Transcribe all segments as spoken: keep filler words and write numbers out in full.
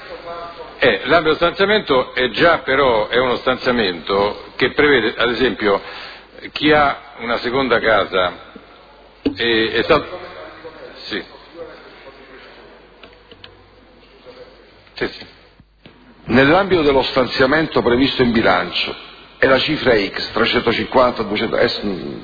Eh, l'ambito di stanziamento è già però è uno stanziamento che prevede, ad esempio, chi ha una seconda casa è, è stato... Sì. Sì, sì. Nell'ambito dello stanziamento previsto in bilancio è la cifra X, trecentocinquanta, duecento... Eh,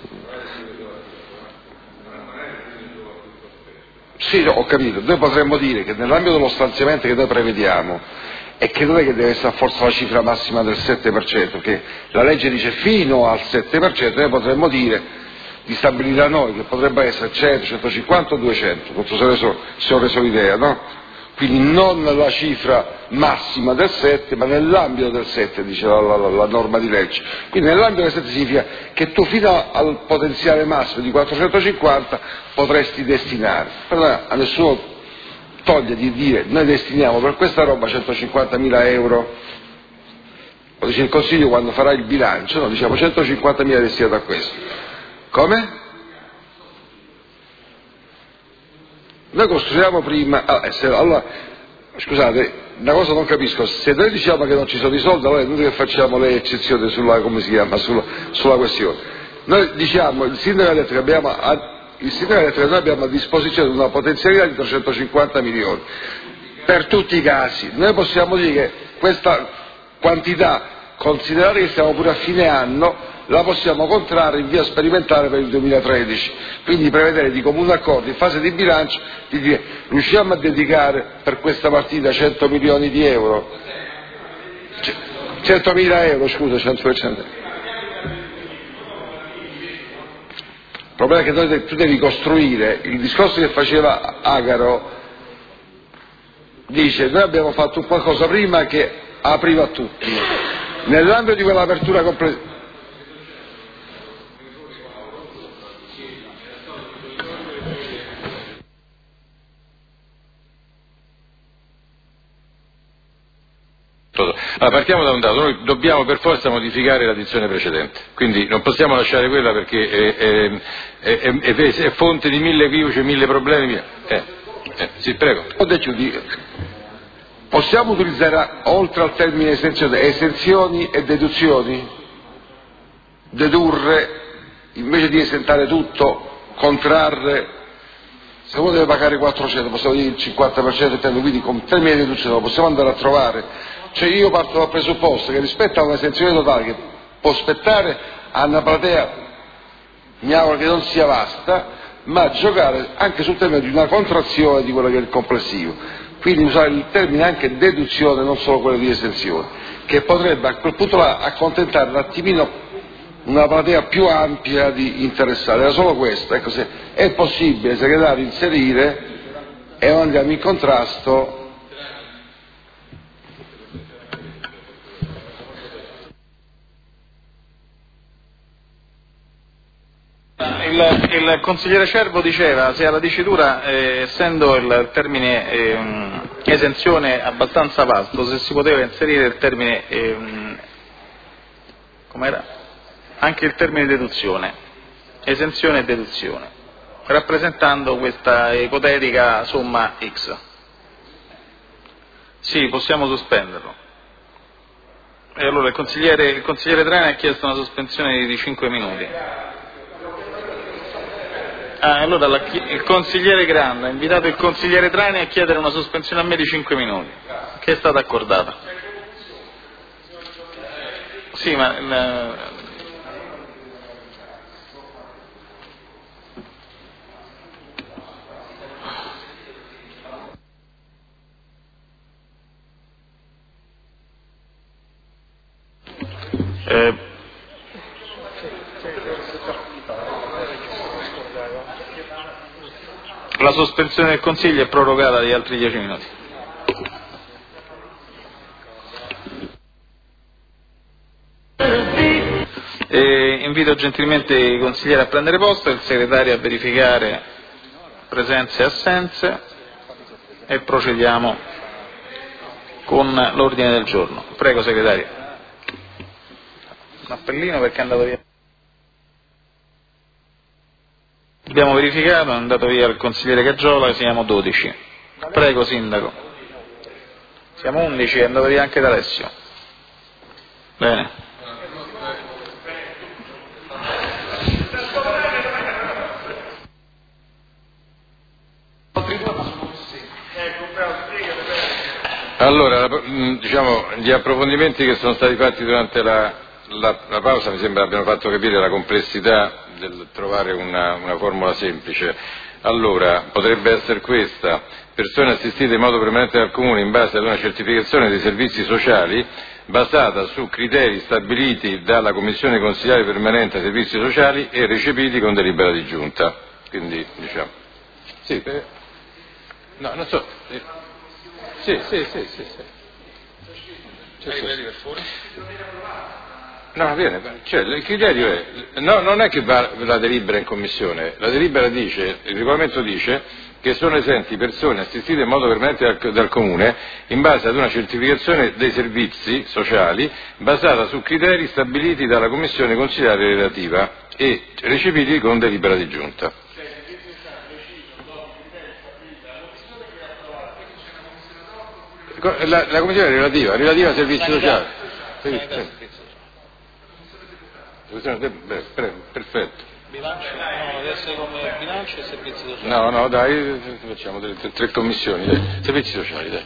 sì, ho capito, noi potremmo dire che nell'ambito dello stanziamento che noi prevediamo è che non è che deve essere a forza la cifra massima del sette per cento, perché la legge dice fino al sette per cento, noi potremmo dire di stabilire a noi che potrebbe essere cento, centocinquanta o duecento, non so se, reso, se ho reso l'idea, no? Quindi non la cifra massima del sette, ma nell'ambito del sette, dice la, la, la norma di legge. Quindi nell'ambito del sette significa che tu fino al potenziale massimo di quattrocentocinquanta potresti destinare. Però a nessuno toglie di dire noi destiniamo per questa roba centocinquantamila euro. Lo dice il Consiglio quando farà il bilancio, no? Diciamo centocinquantamila destinati a questo. Come? Noi costruiamo prima, ah, se, allora, scusate, una cosa non capisco, se noi diciamo che non ci sono i soldi, allora è inutile che facciamo le eccezioni sulla, come si chiama, sulla, sulla questione. Noi diciamo, il sindaco ha detto che abbiamo, il sindaco ha detto che noi abbiamo a disposizione una potenzialità di trecentocinquanta milioni, per tutti i casi. Noi possiamo dire che questa quantità, considerare che siamo pure a fine anno, la possiamo contrarre in via sperimentale per il duemilatredici, quindi prevedere di comune accordo in fase di bilancio di dire riusciamo a dedicare per questa partita cento milioni di euro, centomila euro, scusa, cento per cento. Il problema è che noi, tu devi costruire, il discorso che faceva Agaro dice noi abbiamo fatto qualcosa prima che apriva a tutti, nell'ambito di quell'apertura complessiva. Allora, partiamo da un dato, noi dobbiamo per forza modificare l'addizione precedente, quindi non possiamo lasciare quella perché è, è, è, è, è, è fonte di mille equivoci, mille problemi. Eh, eh, sì, prego. Possiamo utilizzare oltre al termine esenzione, esenzioni e deduzioni? Dedurre, invece di esentare tutto, contrarre, se uno deve pagare quattrocento, possiamo dire il cinquanta per cento, quindi con termine di deduzione lo possiamo andare a trovare. Cioè io parto dal presupposto che rispetto a un'esenzione totale che può spettare a una platea, mi auguro che non sia vasta, ma giocare anche sul tema di una contrazione di quello che è il complessivo, quindi usare il termine anche deduzione, non solo quello di esenzione, che potrebbe a quel punto là accontentare un attimino una platea più ampia di interessati. Era solo questo, ecco, se è possibile, segretario, inserire e non andiamo in contrasto. Il, il consigliere Cervo diceva, se alla dicitura, eh, essendo il termine eh, esenzione abbastanza vasto, se si poteva inserire il termine, eh, com'era? Anche il termine deduzione, esenzione e deduzione, rappresentando questa ipotetica somma X. Sì, possiamo sospenderlo. E allora il consigliere, il consigliere Trani ha chiesto una sospensione di cinque minuti. Ah, allora la, il consigliere Granda ha invitato il consigliere Trani a chiedere una sospensione a me di cinque minuti, che è stata accordata. Sì, ma la, eh, la sospensione del Consiglio è prorogata di altri dieci minuti. E invito gentilmente i consiglieri a prendere posto, il segretario a verificare presenze e assenze e procediamo con l'ordine del giorno. Prego, segretario. Un appellino perché è andato via. Abbiamo verificato, è andato via il consigliere Caggiola, siamo dodici. Prego, sindaco. Siamo undici, è andato via anche D'Alessio. Bene. Allora, diciamo, gli approfondimenti che sono stati fatti durante la, la, la pausa mi sembra abbiano fatto capire la complessità del trovare una, una formula semplice. Allora, potrebbe essere questa: persone assistite in modo permanente dal Comune in base ad una certificazione dei servizi sociali basata su criteri stabiliti dalla Commissione Consiliare Permanente dei Servizi Sociali e recepiti con delibera di Giunta. Quindi, diciamo, sì, per... no, non so... Sì, sì, sì, sì, sì. Sì, sì. Per fuori? No, viene, cioè il criterio è, no, non è che va la delibera in commissione, la delibera dice, il regolamento dice che sono esenti persone assistite in modo permanente dal, dal Comune in base ad una certificazione dei servizi sociali basata su criteri stabiliti dalla Commissione Consiliare relativa e recepiti con delibera di Giunta. La, la commissione relativa, relativa ai servizi sociali. Perfetto. Bilancio? No, deve essere come bilancio e servizi sociali. No, no, dai, facciamo delle tre, tre commissioni, dai. Servizi sociali, dai.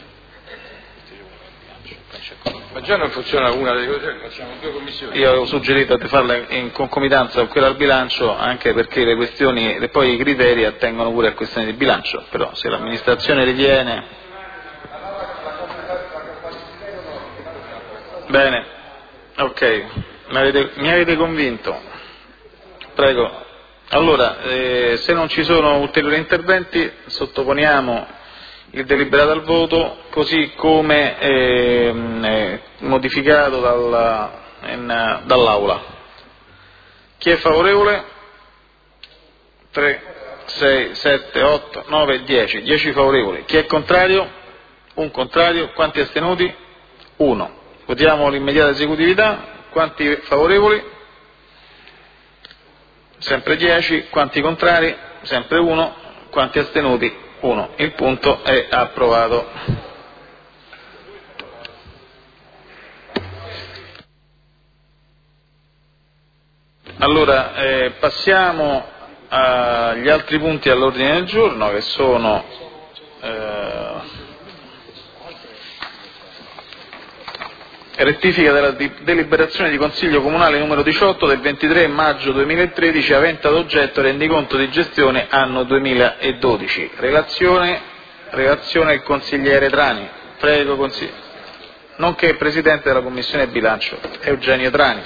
Ma già non funziona una delle cose, facciamo due commissioni. Io avevo suggerito di farla in concomitanza con quella al bilancio, anche perché le questioni e poi i criteri attengono pure a questioni di bilancio, però se l'amministrazione ritiene... Bene, ok, mi avete, mi avete convinto. Prego. Allora, eh, se non ci sono ulteriori interventi, sottoponiamo il deliberato al voto, così come eh, eh, modificato dal, in, dall'Aula. Chi è favorevole? tre, sei, sette, otto, nove, dieci. dieci favorevoli. Chi è contrario? Un contrario. Quanti astenuti? uno. Votiamo l'immediata esecutività. Quanti favorevoli? Sempre dieci. Quanti contrari? Sempre uno. Quanti astenuti? uno. Il punto è approvato. Allora, eh, passiamo agli altri punti all'ordine del giorno, che sono eh, rettifica della deliberazione di Consiglio Comunale numero diciotto del ventitré maggio duemilatredici avente ad oggetto rendiconto di gestione anno duemiladodici. Relazione, relazione il consigliere Trani. Prego, consigliere. Nonché Presidente della Commissione Bilancio, Eugenio Trani.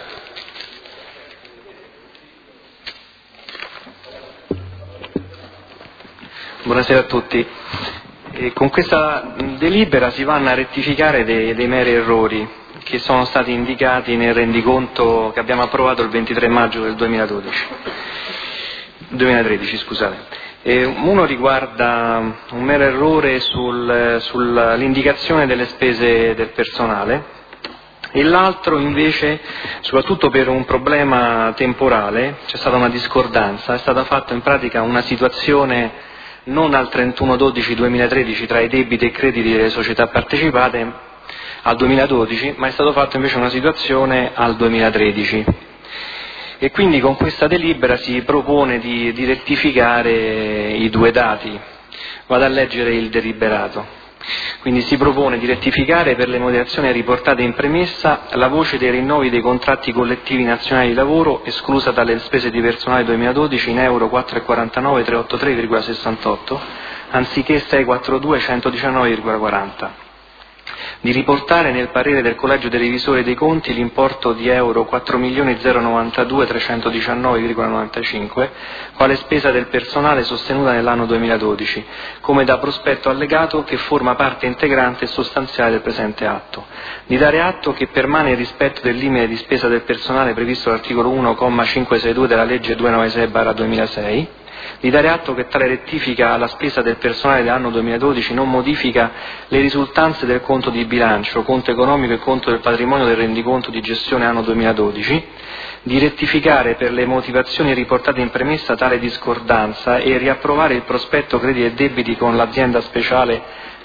Buonasera a tutti. E con questa delibera si vanno a rettificare dei, dei meri errori che sono stati indicati nel rendiconto che abbiamo approvato il ventitré maggio del duemiladodici, duemilatredici. Scusate. E uno riguarda un mero errore sul, sull'indicazione delle spese del personale e l'altro invece, soprattutto per un problema temporale, c'è stata una discordanza, è stata fatta in pratica una situazione non al trentuno dodici duemilatredici tra i debiti e crediti delle società partecipate al duemiladodici, ma è stato fatto invece una situazione al duemilatredici. E quindi con questa delibera si propone di, di rettificare i due dati. Vado a leggere il deliberato. Quindi si propone di rettificare per le motivazioni riportate in premessa la voce dei rinnovi dei contratti collettivi nazionali di lavoro esclusa dalle spese di personale duemiladodici in euro quattro virgola quarantanove trecentoottantatré virgola sessantotto anziché sei quarantadue centodiciannove virgola quaranta. Di riportare nel parere del Collegio dei Revisori dei Conti l'importo di euro quattro milioni zero novantadue trecentodiciannove virgola novantacinque quale spesa del personale sostenuta nell'anno duemiladodici, come da prospetto allegato che forma parte integrante e sostanziale del presente atto. Di dare atto che permane il rispetto del limite di spesa del personale previsto all'articolo uno, comma cinquecentoseintadue della legge duecentonovantasei barra duemilasei, di dare atto che tale rettifica alla spesa del personale dell'anno duemiladodici non modifica le risultanze del conto di bilancio, conto economico e conto del patrimonio del rendiconto di gestione anno duemiladodici, di rettificare per le motivazioni riportate in premessa tale discordanza e riapprovare il prospetto crediti e debiti con l'azienda speciale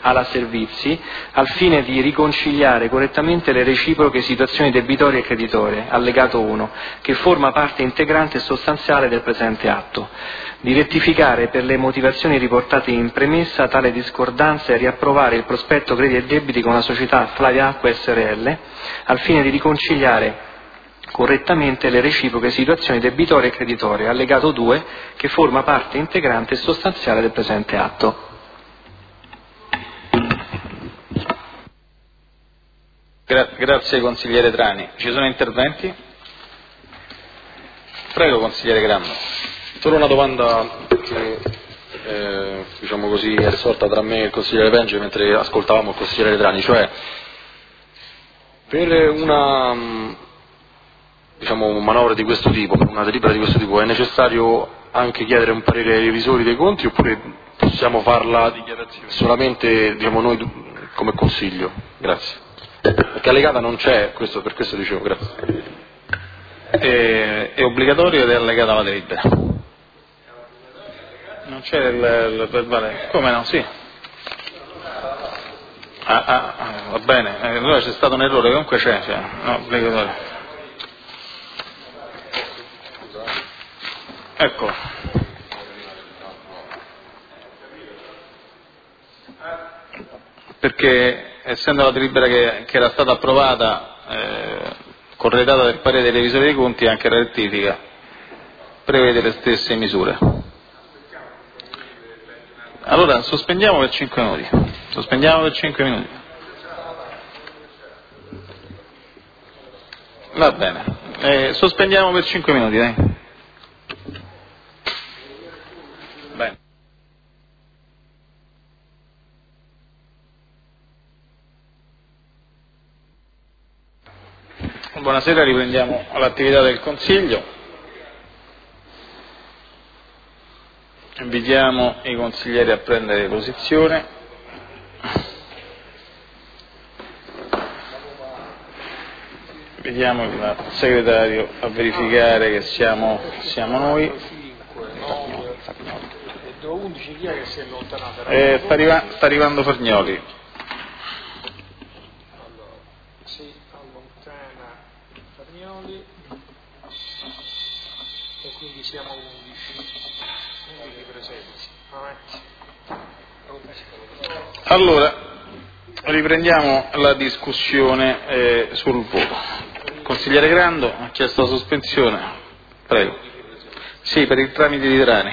alla Servizi, al fine di riconciliare correttamente le reciproche situazioni debitorie e creditorie, allegato uno, che forma parte integrante e sostanziale del presente atto, di rettificare per le motivazioni riportate in premessa tale discordanza e riapprovare il prospetto crediti e debiti con la società Flavia Acqua S R L, al fine di riconciliare correttamente le reciproche situazioni debitorie e creditorie, allegato due, che forma parte integrante e sostanziale del presente atto. Gra- grazie consigliere Trani. Ci sono interventi? Prego consigliere Grammo. Solo una domanda che eh, diciamo così è sorta tra me e il consigliere Penge mentre ascoltavamo il consigliere Trani, cioè per una diciamo manovra di questo tipo, per una delibera di questo tipo, è necessario anche chiedere un parere ai revisori dei conti oppure possiamo farla solamente diciamo noi come consiglio? Grazie. Perché allegata non c'è, questo, per questo dicevo, grazie. È, è obbligatorio ed è allegata alla delibera. Non c'è il, il verbale? Come no? Sì. Ah, ah, va bene, allora c'è stato un errore, comunque c'è, cioè, no, obbligatorio. Ecco. Perché essendo la delibera che, che era stata approvata eh, corredata del parere dei revisori dei conti, anche la rettifica prevede le stesse misure. Allora sospendiamo per cinque minuti. Sospendiamo per cinque minuti. Va bene. Eh, sospendiamo per cinque minuti, dai. Bene. Buonasera, riprendiamo l'attività del Consiglio. Invitiamo i consiglieri a prendere posizione. Vediamo il segretario a verificare che siamo, siamo noi. Eh, sta, arriva, sta arrivando Fargnoli. Si allontana Fargnoli e quindi siamo undici, undici presenti. Avanti. Allora, riprendiamo la discussione eh, sul voto. Consigliere Grando ha chiesto la sospensione. Prego. Sì, per il tramite di Trani.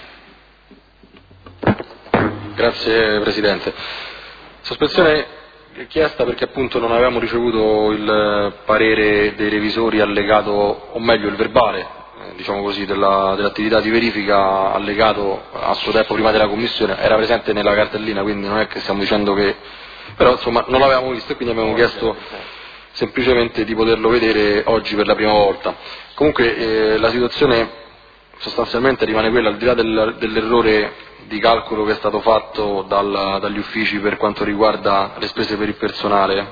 Grazie Presidente. Sospensione chiesta perché appunto non avevamo ricevuto il parere dei revisori allegato, o meglio il verbale, eh, diciamo così, della, dell'attività di verifica allegato a suo tempo prima della Commissione, era presente nella cartellina, quindi non è che stiamo dicendo che... però insomma non l'avevamo visto e quindi abbiamo chiesto semplicemente di poterlo vedere oggi per la prima volta. Comunque eh, la situazione sostanzialmente rimane quella, al di là del, dell'errore di calcolo che è stato fatto dal, dagli uffici per quanto riguarda le spese per il personale,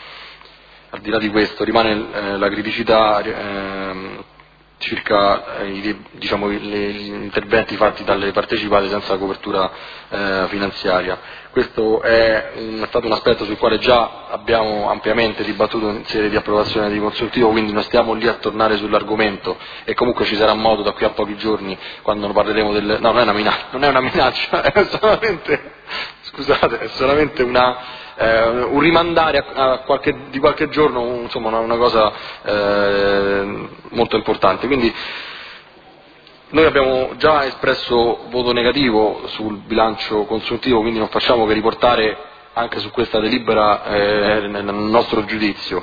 al di là di questo rimane eh, la criticità eh, circa eh, i, diciamo, le, gli interventi fatti dalle partecipate senza copertura eh, finanziaria. Questo è, un, è stato un aspetto sul quale già abbiamo ampiamente dibattuto in sede di approvazione di consultivo, quindi non stiamo lì a tornare sull'argomento e comunque ci sarà modo da qui a pochi giorni, quando parleremo del... no, non è una minaccia, non è una minaccia, è solamente, scusate, è solamente una, eh, un rimandare a, a qualche, di qualche giorno, un, insomma una, una cosa eh, molto importante. Quindi noi abbiamo già espresso voto negativo sul bilancio consuntivo, quindi non facciamo che riportare anche su questa delibera eh, nel nostro giudizio.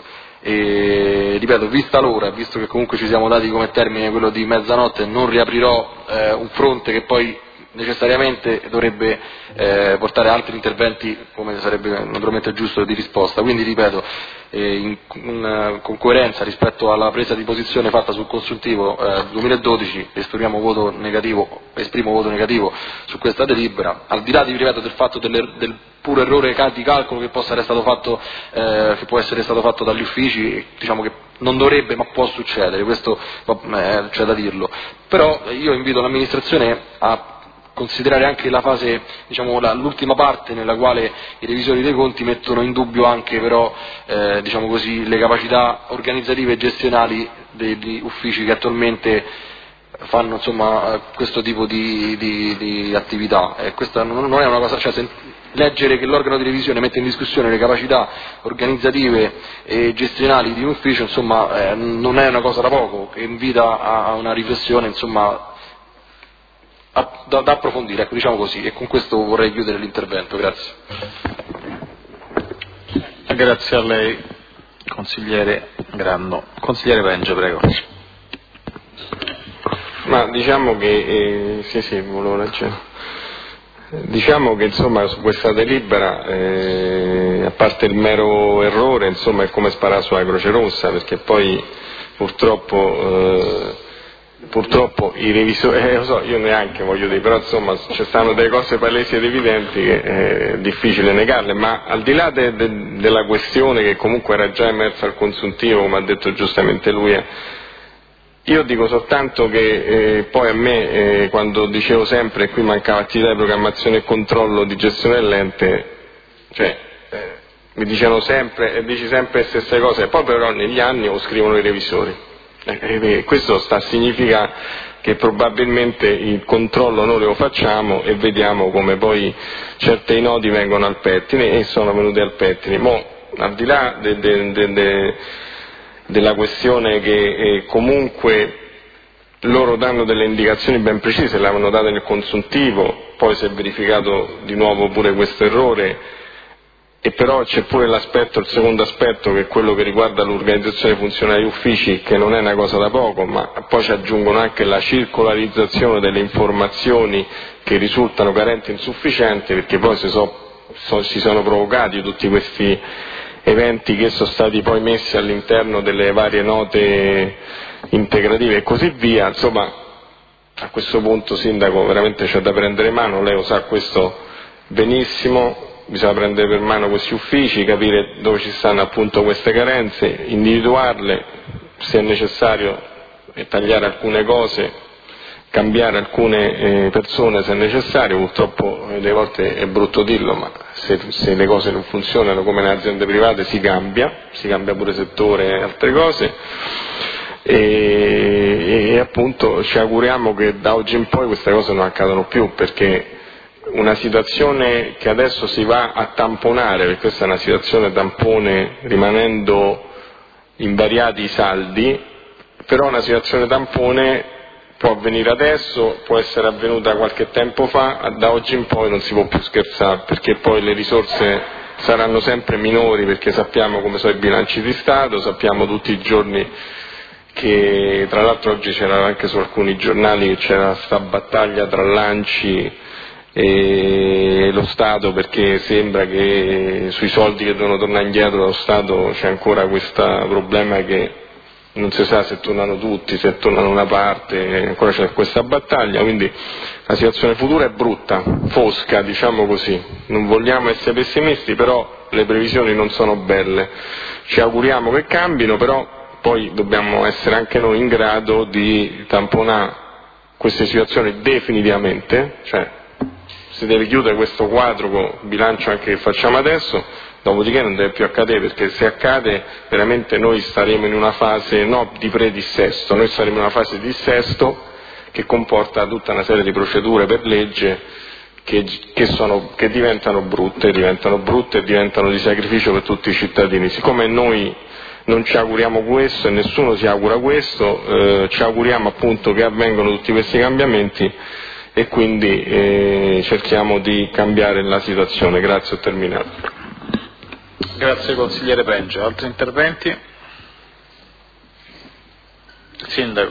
E ripeto, vista l'ora, visto che comunque ci siamo dati come termine quello di mezzanotte, non riaprirò eh, un fronte che poi necessariamente dovrebbe eh, portare altri interventi, come sarebbe naturalmente giusto, di risposta. Quindi ripeto, eh, in, in, con coerenza rispetto alla presa di posizione fatta sul consultivo eh, duemiladodici esprimiamo voto negativo, esprimo voto negativo su questa delibera, al di là di, ripeto, del fatto delle, del puro errore di calcolo che possa essere stato fatto, eh, che può essere stato fatto dagli uffici, diciamo che non dovrebbe ma può succedere, questo eh, c'è da dirlo. Però io invito l'amministrazione a considerare anche la fase, diciamo, la, l'ultima parte nella quale i revisori dei conti mettono in dubbio anche però eh, diciamo così, le capacità organizzative e gestionali degli uffici che attualmente fanno insomma questo tipo di, di, di attività. E questa non è una cosa, cioè, se, leggere che l'organo di revisione mette in discussione le capacità organizzative e gestionali di un ufficio, insomma, eh, non è una cosa da poco, che invita a, a una riflessione, insomma, a, da, da approfondire, ecco, diciamo così, e con questo vorrei chiudere l'intervento. Grazie. Grazie a lei, consigliere Grando. Consigliere Penge, prego. Ma diciamo che, eh, sì sì, volevo leggere. Diciamo che insomma su questa delibera, eh, a parte il mero errore, insomma è come sparare sulla Croce Rossa, perché poi purtroppo, eh, purtroppo i revisori, eh, lo so, io neanche voglio dire, però insomma ci stanno delle cose palesi ed evidenti che è difficile negarle, ma al di là de, de, della questione che comunque era già emersa al consuntivo, come ha detto giustamente lui, eh, io dico soltanto che eh, poi a me, eh, quando dicevo sempre che qui mancava attività di programmazione e controllo di gestione dell'ente, cioè eh, mi dicevano sempre, e dici sempre le stesse cose, e poi però negli anni lo scrivono i revisori. Eh, eh, questo sta a significa che probabilmente il controllo noi lo facciamo e vediamo come poi certi nodi vengono al pettine e sono venuti al pettine. Mo, al di là de, de, de, de, della questione che eh, comunque loro danno delle indicazioni ben precise, le avevano date nel consuntivo, poi si è verificato di nuovo pure questo errore, e però c'è pure l'aspetto, il secondo aspetto, che è quello che riguarda l'organizzazione funzionale degli uffici, che non è una cosa da poco, ma poi ci aggiungono anche la circolarizzazione delle informazioni che risultano carenti e insufficienti, perché poi si, so, so, si sono provocati tutti questi eventi che sono stati poi messi all'interno delle varie note integrative e così via. Insomma, a questo punto, Sindaco, veramente c'è da prendere mano, lei lo sa questo benissimo, bisogna prendere per mano questi uffici, capire dove ci stanno appunto queste carenze, individuarle, se è necessario tagliare alcune cose, cambiare alcune eh, persone se è necessario. Purtroppo eh, delle volte è brutto dirlo, ma se, se le cose non funzionano come nelle aziende private si cambia, si cambia pure settore e altre cose, e, e appunto ci auguriamo che da oggi in poi queste cose non accadano più, perché una situazione che adesso si va a tamponare, perché questa è una situazione tampone rimanendo invariati i saldi, però una situazione tampone può avvenire adesso, può essere avvenuta qualche tempo fa, da oggi in poi non si può più scherzare, perché poi le risorse saranno sempre minori, perché sappiamo come sono i bilanci di Stato, sappiamo tutti i giorni che, tra l'altro oggi c'era anche su alcuni giornali che c'era questa battaglia tra l'Anci e lo Stato, perché sembra che sui soldi che devono tornare indietro dallo Stato c'è ancora questo problema che non si sa se tornano tutti, se tornano una parte, ancora c'è questa battaglia, quindi la situazione futura è brutta, fosca, diciamo così. Non vogliamo essere pessimisti, però le previsioni non sono belle. Ci auguriamo che cambino, però poi dobbiamo essere anche noi in grado di tamponare queste situazioni definitivamente, cioè si deve chiudere questo quadro con il bilancio anche che facciamo adesso, dopodiché non deve più accadere, perché se accade veramente noi staremo in una fase no di predissesto, noi saremo in una fase di dissesto che comporta tutta una serie di procedure per legge che, che, sono, che diventano brutte, diventano brutte e diventano di sacrificio per tutti i cittadini. Siccome noi non ci auguriamo questo e nessuno si augura questo, eh, ci auguriamo appunto che avvengano tutti questi cambiamenti e quindi eh, cerchiamo di cambiare la situazione. Grazie, ho terminato. Grazie consigliere Penge. Altri interventi? Sindaco.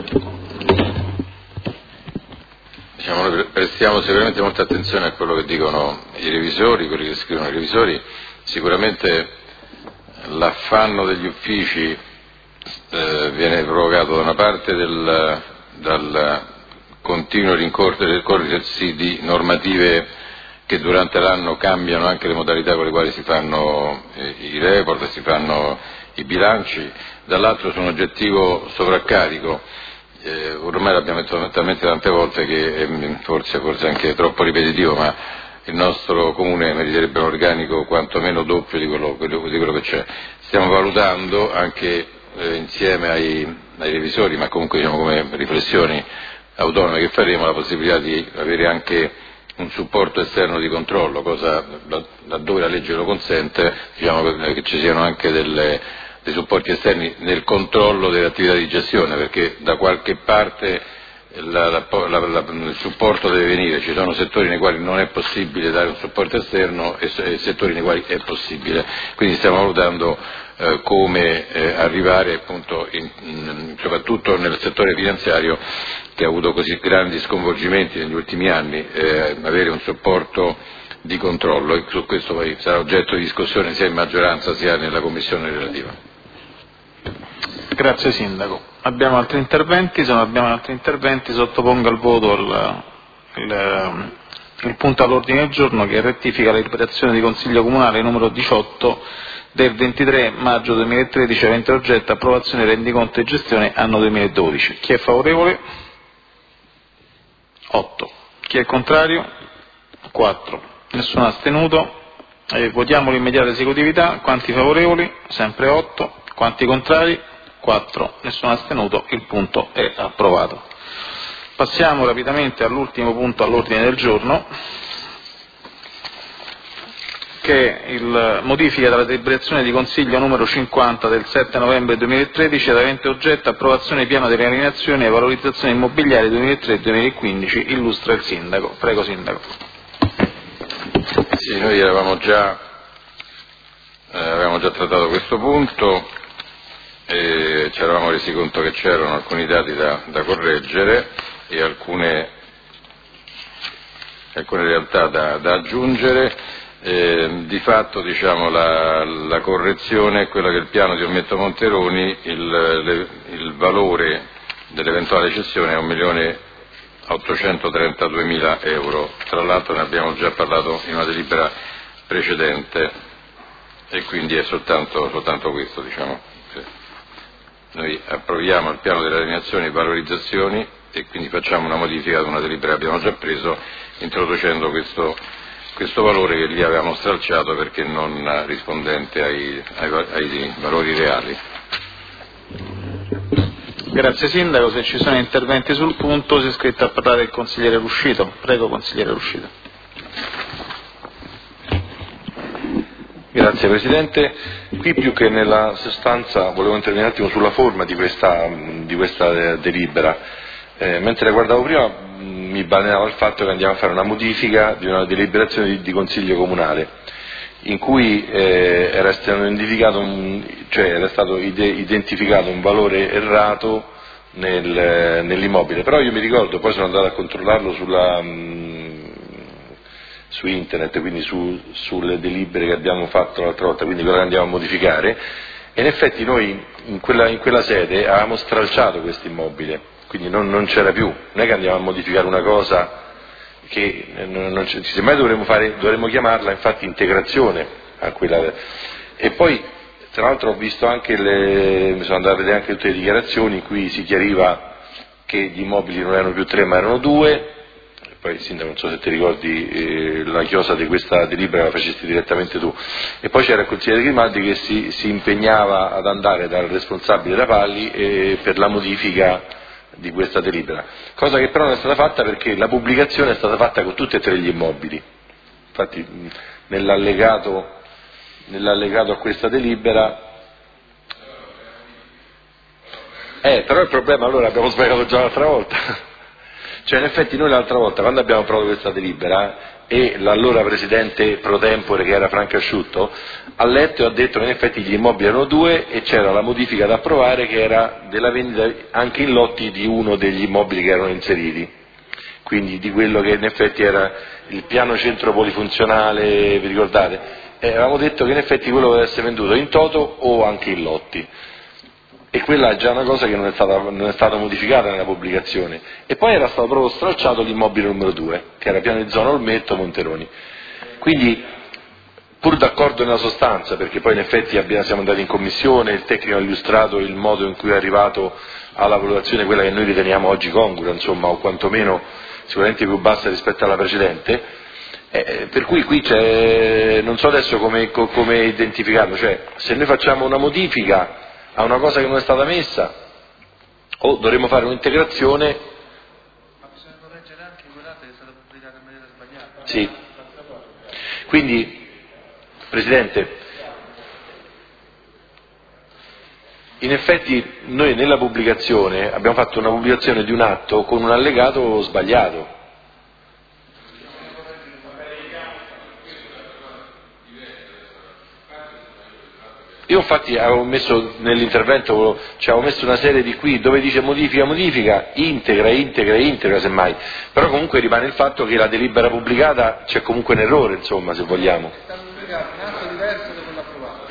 Diciamo, noi prestiamo sicuramente molta attenzione a quello che dicono i revisori, quelli che scrivono i revisori. Sicuramente l'affanno degli uffici eh, viene provocato da una parte del, dal continuo rincorrersi di normative che durante l'anno cambiano anche le modalità con le quali si fanno eh, i report, si fanno i bilanci, dall'altro su un oggettivo sovraccarico eh, ormai l'abbiamo detto talmente tante volte che è forse, forse anche troppo ripetitivo, ma il nostro comune meriterebbe un organico quantomeno doppio di quello, quello, di quello che c'è. Stiamo valutando anche eh, insieme ai, ai revisori, ma comunque diciamo come riflessioni autonome che faremo, la possibilità di avere anche un supporto esterno di controllo, cosa laddove la legge lo consente, diciamo che, che ci siano anche delle, dei supporti esterni nel controllo delle attività di gestione, perché da qualche parte La, la, la, la, il supporto deve venire, ci sono settori nei quali non è possibile dare un supporto esterno e, e settori nei quali è possibile, quindi stiamo valutando eh, come eh, arrivare appunto in, in, soprattutto nel settore finanziario che ha avuto così grandi sconvolgimenti negli ultimi anni, eh, avere un supporto di controllo, e su questo poi sarà oggetto di discussione sia in maggioranza sia nella commissione relativa. Grazie Sindaco. Abbiamo altri interventi? Se non abbiamo altri interventi sottopongo al voto il, il, il punto all'ordine del giorno che rettifica la deliberazione di Consiglio Comunale numero diciotto del ventitré maggio duemilatredici avente oggetto approvazione rendiconto e gestione anno duemiladodici. Chi è favorevole? otto. Chi è contrario? quattro. Nessuno astenuto. Eh, votiamo l'immediata esecutività. Quanti favorevoli? Sempre otto. Quanti contrari? quattro. Nessuno astenuto. Il punto è approvato. Passiamo rapidamente all'ultimo punto all'ordine del giorno, che è il modifica della deliberazione di Consiglio numero cinquanta del sette novembre duemilatredici ad avente oggetto approvazione piano di riallineazione e valorizzazione immobiliare duemilatré duemilaquindici. Illustra il Sindaco. Prego Sindaco. Sì, noi eravamo già, eh, avevamo già trattato questo punto e ci eravamo resi conto che c'erano alcuni dati da, da correggere e alcune, alcune realtà da, da aggiungere. Eh, di fatto diciamo, la, la correzione è quella che il piano di Ormetto Monteroni, il, le, il valore dell'eventuale cessione è un milione ottocentotrentaduemila euro. Tra l'altro ne abbiamo già parlato in una delibera precedente e quindi è soltanto, soltanto questo. Diciamo. Noi approviamo il piano delle alienazioni e valorizzazioni e quindi facciamo una modifica ad una delibera che abbiamo già preso introducendo questo, questo valore che lì avevamo stralciato perché non rispondente ai, ai, ai valori reali. Grazie Sindaco. Se ci sono interventi sul punto si è iscritto a parlare il consigliere Ruscito. Prego consigliere Ruscito. Grazie Presidente. Qui più che nella sostanza volevo intervenire un attimo sulla forma di questa, di questa delibera. Eh, mentre la guardavo prima mh, mi balneava il fatto che andiamo a fare una modifica di una deliberazione di, di Consiglio Comunale in cui eh, era stato identificato un, cioè era stato ide, identificato un valore errato nel, nell'immobile, però io mi ricordo, poi sono andato a controllarlo sulla mh, su internet, quindi su, sulle delibere che abbiamo fatto l'altra volta, quindi quella che andiamo a modificare, e in effetti noi in quella, in quella sede avevamo stralciato questo immobile, quindi non, non c'era più, non è che andiamo a modificare una cosa che non, non c'è, semmai dovremmo, fare, dovremmo chiamarla infatti integrazione a quella, e poi tra l'altro ho visto anche le, mi sono andato a vedere anche tutte le dichiarazioni in cui si chiariva che gli immobili non erano più tre ma erano due. Poi Sindaco, non so se ti ricordi eh, la chiosa di questa delibera la facesti direttamente tu, e poi c'era il consigliere Grimaldi che si, si impegnava ad andare dal responsabile Rapalli eh, per la modifica di questa delibera, cosa che però non è stata fatta perché la pubblicazione è stata fatta con tutti e tre gli immobili. Infatti nell'allegato, nell'allegato a questa delibera eh, però il problema allora abbiamo spiegato già l'altra volta. Cioè in effetti noi l'altra volta quando abbiamo approvato questa delibera e l'allora presidente pro tempore che era Franco Asciutto ha letto e ha detto che in effetti gli immobili erano due e c'era la modifica da approvare che era della vendita anche in lotti di uno degli immobili che erano inseriti, quindi di quello che in effetti era il piano centro polifunzionale, vi ricordate? E avevamo detto che in effetti quello doveva essere venduto in toto o anche in lotti. E quella è già una cosa che non è stata, non è stata modificata nella pubblicazione. E poi era stato proprio stralciato l'immobile numero due, che era piano di zona Ormetto Monteroni. Quindi pur d'accordo nella sostanza, perché poi in effetti abbiamo, siamo andati in commissione, il tecnico ha illustrato il modo in cui è arrivato alla valutazione, quella che noi riteniamo oggi congrua, insomma, o quantomeno sicuramente più bassa rispetto alla precedente, eh, per cui qui c'è, non so adesso come, come identificarlo, cioè se noi facciamo una modifica a una cosa che non è stata messa, o dovremmo fare un'integrazione. Ma bisogna correggere anche quell'atto che è stato pubblicato in maniera sbagliata. Sì. Quindi, Presidente, in effetti noi nella pubblicazione abbiamo fatto una pubblicazione di un atto con un allegato sbagliato. Io infatti avevo messo nell'intervento, cioè avevo messo una serie di qui dove dice modifica, modifica, integra, integra, integra semmai, però comunque rimane il fatto che la delibera pubblicata c'è comunque un errore, insomma, se vogliamo. È stato pubblicato un atto diverso da quello approvato.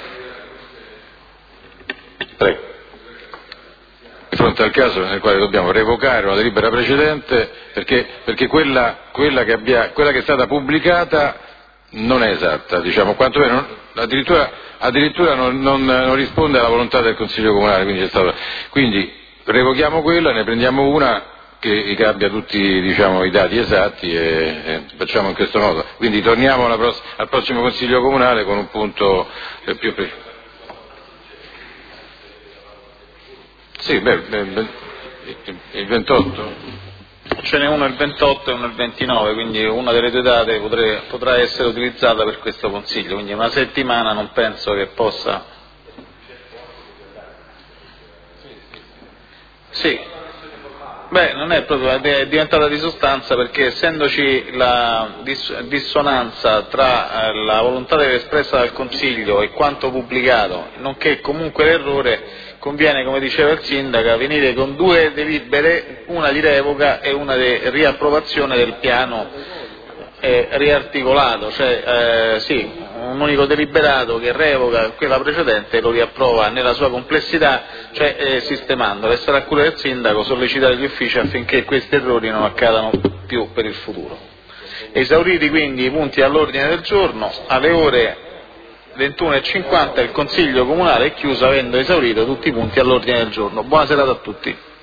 Prego. Di fronte al caso nel quale dobbiamo revocare una delibera precedente perché, perché quella, quella, che abbia, quella che è stata pubblicata non è esatta, diciamo, quantomeno non, addirittura, addirittura non, non, non risponde alla volontà del Consiglio Comunale, quindi, è stato, quindi revochiamo quella, ne prendiamo una che, che abbia tutti, diciamo, i dati esatti e, e facciamo in questo modo. Quindi torniamo alla pross- al prossimo Consiglio Comunale con un punto eh, più preciso. Sì, beh, beh, beh, il ventotto. Ce n'è uno il ventotto e uno il ventinove, quindi una delle due date potre, potrà essere utilizzata per questo Consiglio, quindi una settimana non penso che possa. Sì, beh, non è proprio, è diventata di sostanza perché essendoci la dissonanza tra la volontà espressa dal Consiglio e quanto pubblicato, nonché comunque l'errore, conviene, come diceva il Sindaco, venire con due delibere, una di revoca e una di riapprovazione del piano eh, riarticolato, cioè eh, sì, un unico deliberato che revoca quella precedente e lo riapprova nella sua complessità, cioè eh, sistemando. Resterà a cura del Sindaco sollecitare gli uffici affinché questi errori non accadano più per il futuro. Esauriti quindi i punti all'ordine del giorno, alle ore ventuno e cinquanta il Consiglio Comunale è chiuso avendo esaurito tutti i punti all'ordine del giorno. Buona serata a tutti.